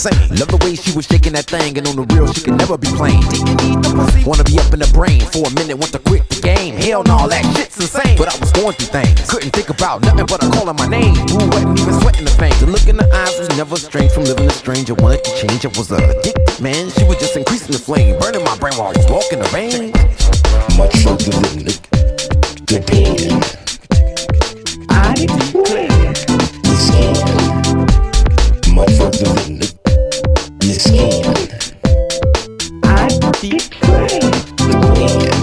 insane. Love the way she was shaking that thing, and on the real, she could never be plain. Wanna be up in the brain for a minute, want to quit the game. Hell no, that shit's insane. But I was going through things, couldn't think about nothing but her calling my name. Ooh, wasn't even sweating the thing. The look in her eyes was never strange. From living a stranger, wanted to change. I was addicted, man. She was just increasing the flame, burning my brain while I was walking the rain. Much further than the pain. I declare The skin. Much further than the skin. I declare The pain.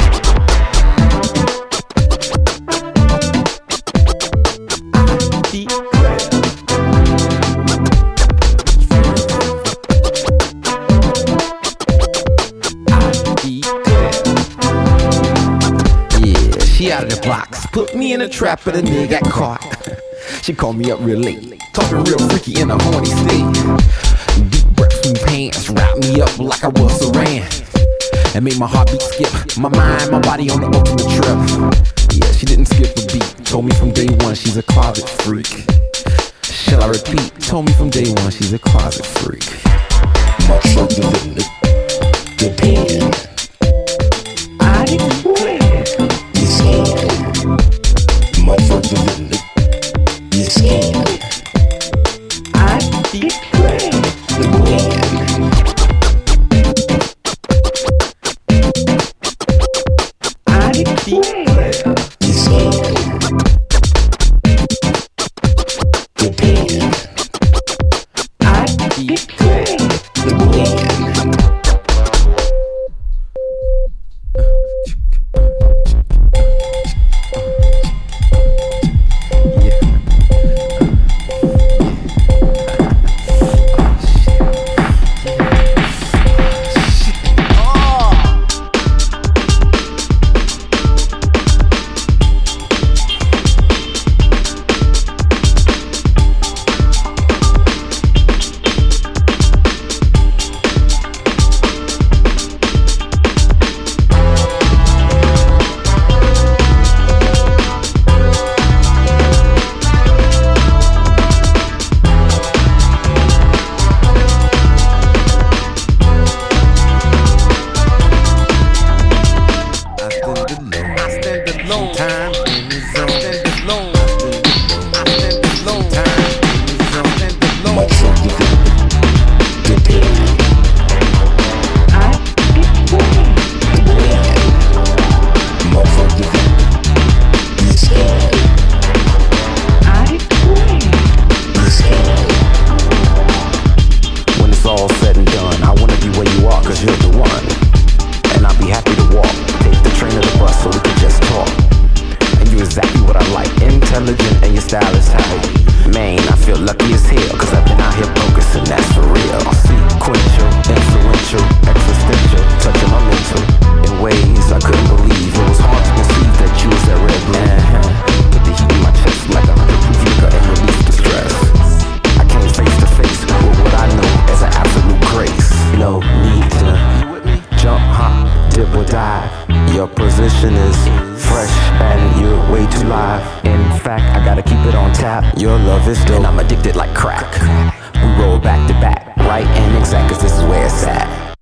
She out of the box, put me in a trap, but a nigga got caught. She called me up real late, talking real freaky in a horny state. Deep breaths from pants, wrapped me up like I was Saran, and made my heartbeat skip, my mind, my body on the ultimate trip. Yeah, she didn't skip a beat, told me from day one she's a closet freak. Shall I repeat? Told me from day one she's a closet freak. Much further than the pain. I declare The skin. Much further than the skin. I declare The pain. I declare The skin. The pain. I declare The pain. Much further than the pain. I declare Much further than the skin. I declare The skin. When it's all said and done, I wanna be where you are, cause you're the one. And I'll be happy to walk, take the train or the bus so we can just talk. And you're exactly what I like, intelligent and your style is tight. Man, I feel lucky as hell, cause I've been out here focusing, that's for real. Sequential, influential, existential, touching my mental in ways I couldn't believe. It was hard to conceive that you was that red man. Put the heat in my chest like a 100-proof liquor and release the stress. I came face to face with what I know as an absolute grace. No need to jump, hop, dip or dive. Your position is fresh and you're way too live. In fact, I gotta keep it on tap. Your love is dope and I'm addicted like crack. We roll back to back, right and exact, cause this is where it's at.